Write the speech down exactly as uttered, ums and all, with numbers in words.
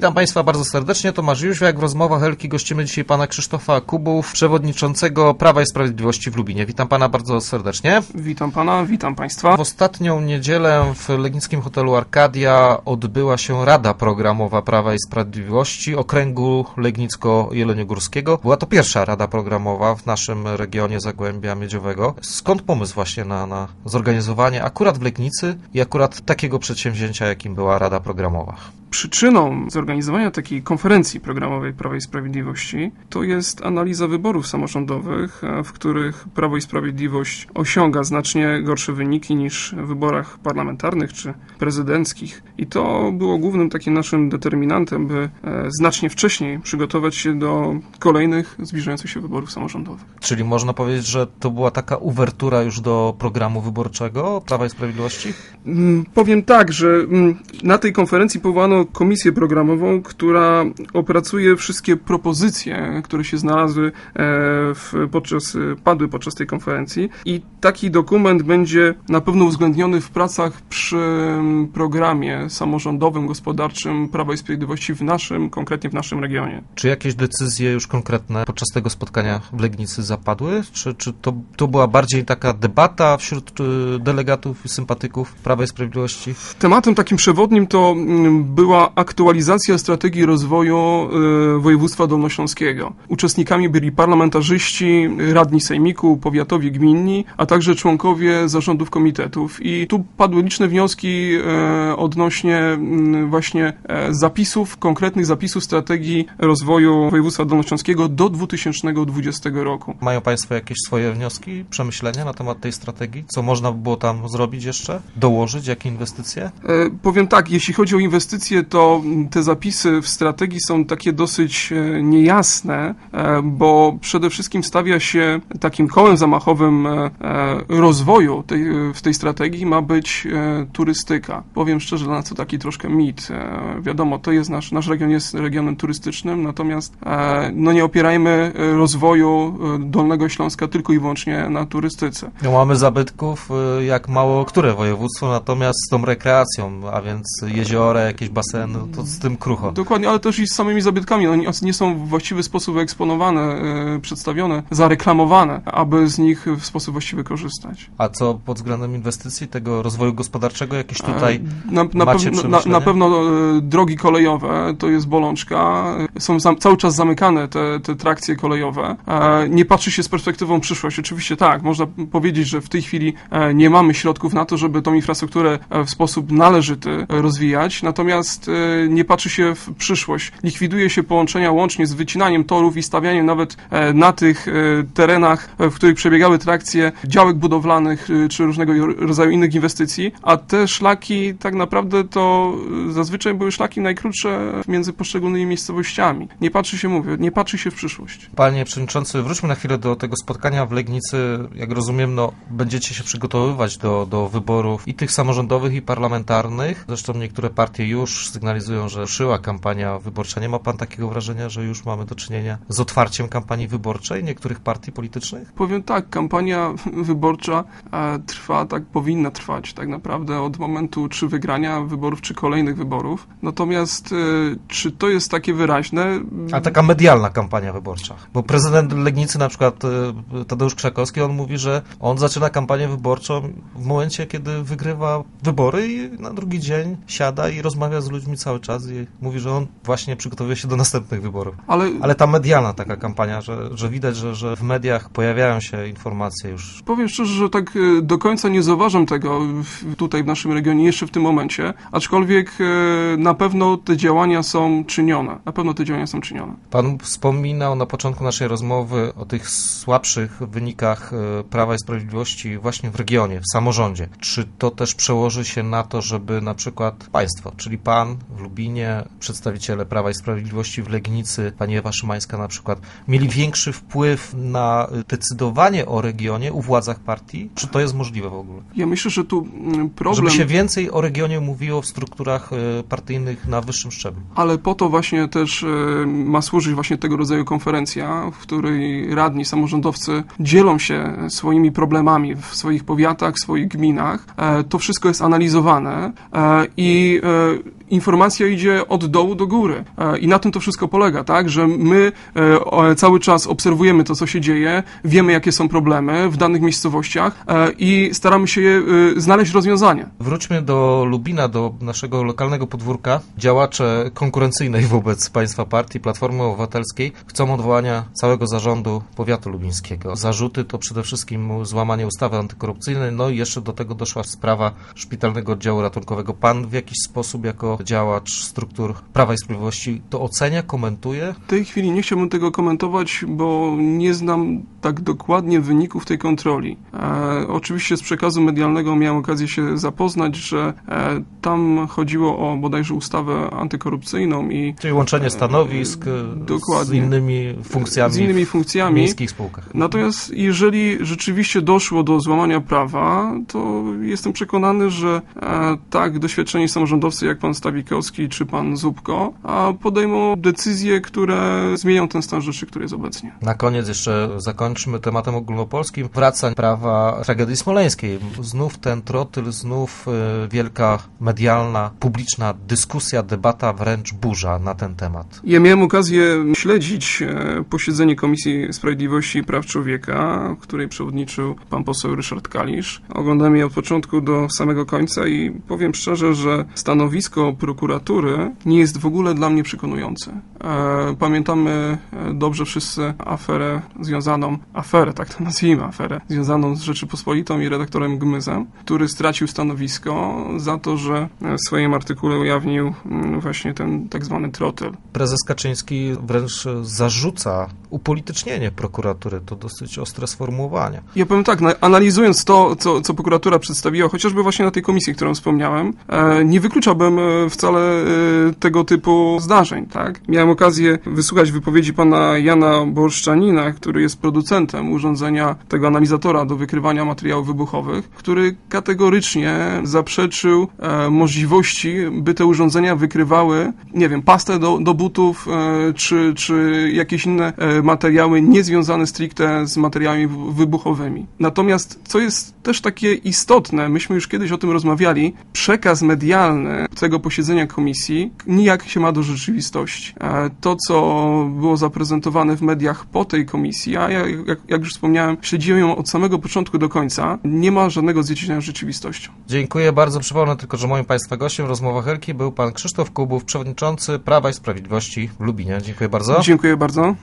Witam Państwa bardzo serdecznie, Tomasz Jóźwiak. W rozmowach Elki gościmy dzisiaj pana Krzysztofa Kubów, przewodniczącego Prawa i Sprawiedliwości w Lubinie. Witam pana bardzo serdecznie. Witam pana, witam państwa. W ostatnią niedzielę w legnickim hotelu Arkadia odbyła się Rada Programowa Prawa i Sprawiedliwości Okręgu Legnicko-Jeleniogórskiego. Była to pierwsza Rada Programowa w naszym regionie Zagłębia Miedziowego. Skąd pomysł właśnie na, na zorganizowanie akurat w Legnicy i akurat takiego przedsięwzięcia, jakim była Rada Programowa? Przyczyną zorganizowania takiej konferencji programowej Prawa i Sprawiedliwości to jest analiza wyborów samorządowych, w których Prawo i Sprawiedliwość osiąga znacznie gorsze wyniki niż w wyborach parlamentarnych czy prezydenckich. I to było głównym takim naszym determinantem, by znacznie wcześniej przygotować się do kolejnych zbliżających się wyborów samorządowych. Czyli można powiedzieć, że to była taka uwertura już do programu wyborczego Prawa i Sprawiedliwości? Hmm, powiem tak, że na tej konferencji powołano komisję programową, która opracuje wszystkie propozycje, które się znalazły w, podczas, padły podczas tej konferencji i taki dokument będzie na pewno uwzględniony w pracach przy programie samorządowym, gospodarczym Prawa i Sprawiedliwości w naszym, konkretnie w naszym regionie. Czy jakieś decyzje już konkretne podczas tego spotkania w Legnicy zapadły? Czy, czy to, to była bardziej taka debata wśród delegatów i sympatyków Prawa i Sprawiedliwości? Tematem takim przewodnim to była aktualizacja strategii rozwoju y, województwa dolnośląskiego. Uczestnikami byli parlamentarzyści, radni sejmiku, powiatowi, gminni, a także członkowie zarządów komitetów. I tu padły liczne wnioski y, odnośnie y, właśnie y, zapisów, konkretnych zapisów strategii rozwoju województwa dolnośląskiego do dwa tysiące dwudziestego roku. Mają Państwo jakieś swoje wnioski, przemyślenia na temat tej strategii? Co można by było tam zrobić jeszcze? Dołożyć? Jakie inwestycje? Y, powiem tak, jeśli chodzi o inwestycje, to te zapisy w strategii są takie dosyć niejasne, bo przede wszystkim stawia się takim kołem zamachowym rozwoju tej, w tej strategii ma być turystyka. Powiem szczerze, dla nas to taki troszkę mit. Wiadomo, to jest nasz, nasz region jest regionem turystycznym, natomiast no nie opierajmy rozwoju Dolnego Śląska tylko i wyłącznie na turystyce. No mamy zabytków jak mało które województwo, natomiast z tą rekreacją, a więc jeziora, jakieś baseny, to z tym krucho. Dokładnie, ale też i z samymi zabytkami. One nie są w właściwy sposób eksponowane, yy, przedstawione, zareklamowane, aby z nich w sposób właściwy korzystać. A co pod względem inwestycji, tego rozwoju gospodarczego, jakieś tutaj na, na macie pew- na, na pewno yy, drogi kolejowe to jest bolączka. Są zam- cały czas zamykane te, te trakcje kolejowe. Yy, nie patrzy się z perspektywą przyszłości. Oczywiście tak, można powiedzieć, że w tej chwili yy, nie mamy środków na to, żeby tą infrastrukturę yy, w sposób należyty yy, rozwijać, natomiast yy, nie patrzy się w przyszłość. Likwiduje się połączenia łącznie z wycinaniem torów i stawianiem nawet na tych terenach, w których przebiegały trakcje, działek budowlanych czy różnego rodzaju innych inwestycji, a te szlaki tak naprawdę to zazwyczaj były szlaki najkrótsze między poszczególnymi miejscowościami. Nie patrzy się, mówię, nie patrzy się w przyszłość. Panie Przewodniczący, wróćmy na chwilę do tego spotkania w Legnicy. Jak rozumiem, no, będziecie się przygotowywać do, do wyborów i tych samorządowych, i parlamentarnych. Zresztą niektóre partie już sygnalizują, że ruszyła kampania wyborcza. Nie ma pan takiego wrażenia, że już mamy do czynienia z otwarciem kampanii wyborczej niektórych partii politycznych? Powiem tak, kampania wyborcza e, trwa, tak powinna trwać tak naprawdę od momentu czy wygrania wyborów, czy kolejnych wyborów. Natomiast e, czy to jest takie wyraźne? A taka medialna kampania wyborcza. Bo prezydent Legnicy, na przykład e, Tadeusz Krzakowski, on mówi, że on zaczyna kampanię wyborczą w momencie, kiedy wygrywa wybory i na drugi dzień siada i rozmawia z ludźmi cały czas i mówi, że on właśnie przygotowuje się do następnych wyborów. Ale, Ale ta medialna taka kampania, że, że widać, że, że w mediach pojawiają się informacje już. Powiem szczerze, że tak do końca nie zauważam tego tutaj w naszym regionie jeszcze w tym momencie, aczkolwiek na pewno te działania są czynione. Na pewno te działania są czynione. Pan wspominał na początku naszej rozmowy o tych słabszych wynikach Prawa i Sprawiedliwości właśnie w regionie, w samorządzie. Czy to też przełoży się na to, żeby na przykład państwo, czyli pan w Lubinie, przedstawiciele Prawa i Sprawiedliwości w Legnicy, pani Ewa Szymańska na przykład, mieli większy wpływ na decydowanie o regionie u władzach partii? Czy to jest możliwe w ogóle? Ja myślę, że tu problem... Żeby się więcej o regionie mówiło w strukturach partyjnych na wyższym szczeblu. Ale po to właśnie też ma służyć właśnie tego rodzaju konferencja, w której radni, samorządowcy dzielą się swoimi problemami w swoich powiatach, w swoich gminach. To wszystko jest analizowane i informacja idzie od dołu do góry. I na tym to wszystko polega, tak? Że my cały czas obserwujemy to, co się dzieje, wiemy, jakie są problemy w danych miejscowościach i staramy się znaleźć rozwiązania. Wróćmy do Lubina, do naszego lokalnego podwórka. Działacze konkurencyjnej wobec państwa partii Platformy Obywatelskiej chcą odwołania całego zarządu powiatu lubińskiego. Zarzuty to przede wszystkim złamanie ustawy antykorupcyjnej, no i jeszcze do tego doszła sprawa szpitalnego oddziału ratunkowego. Pan w jakiś sposób jako działacz struktur Prawa i Sprawiedliwości to ocenia, komentuje? W tej chwili nie chciałbym tego komentować, bo nie znam tak dokładnie wyników tej kontroli. E, oczywiście z przekazu medialnego miałem okazję się zapoznać, że e, tam chodziło o bodajże ustawę antykorupcyjną i... Czyli łączenie stanowisk e, z innymi funkcjami, z innymi funkcjami w miejskich spółkach. Natomiast jeżeli rzeczywiście doszło do złamania prawa, to jestem przekonany, że e, tak doświadczeni samorządowcy jak pan Stawikowski czy pan Zupko a podejmą decyzje, które zmienią ten stan rzeczy, który jest obecnie. Na koniec jeszcze zakończmy tematem ogólnopolskim. Wraca prawa tragedii smoleńskiej. Znów ten trotyl, znów y, wielka medialna, publiczna dyskusja, debata, wręcz burza na ten temat. Ja miałem okazję śledzić e, posiedzenie Komisji Sprawiedliwości i Praw Człowieka, w której przewodniczył pan poseł Ryszard Kalisz. Oglądałem je od początku do samego końca i powiem szczerze, że stanowisko prokuratury nie jest w ogóle dla mnie przekonujące. E, pamiętamy dobrze wszyscy aferę związaną, aferę, tak to nazwijmy, aferę związaną z Rzeczypospolitą i redaktorem Gmyzem, który stracił stanowisko za to, że w swoim artykule ujawnił właśnie ten tak zwany trotyl. Prezes Kaczyński wręcz zarzuca upolitycznienie prokuratury. To dosyć ostre sformułowanie. Ja powiem tak, analizując to, co, co prokuratura przedstawiła, chociażby właśnie na tej komisji, którą wspomniałem, nie wykluczałbym wcale tego typu zdarzeń, tak? Miałem okazję wysłuchać wypowiedzi pana Jana Borszczanina, który jest producentem urządzenia tego analizatora do wykrywania materiałów wybuchowych, który kategorycznie zaprzeczył e, możliwości, by te urządzenia wykrywały, nie wiem, pastę do, do butów, e, czy, czy jakieś inne e, materiały niezwiązane stricte z materiałami wybuchowymi. Natomiast, co jest też takie istotne, myśmy już kiedyś o tym rozmawiali, przekaz medialny tego posiedzenia komisji nijak się ma do rzeczywistości. E, to, co było zaprezentowane w mediach po tej komisji, a ja, jak, jak już wspomniałem, śledziłem ją od samego początku do końca, nie ma żadnego zjednoczenia z rzeczywistością. Dziękuję bardzo. Przypomnę tylko, że moim Państwa gościem w rozmowach Helki był pan Krzysztof Kubów, przewodniczący Prawa i Sprawiedliwości w Lubinie. Dziękuję bardzo. Dziękuję bardzo.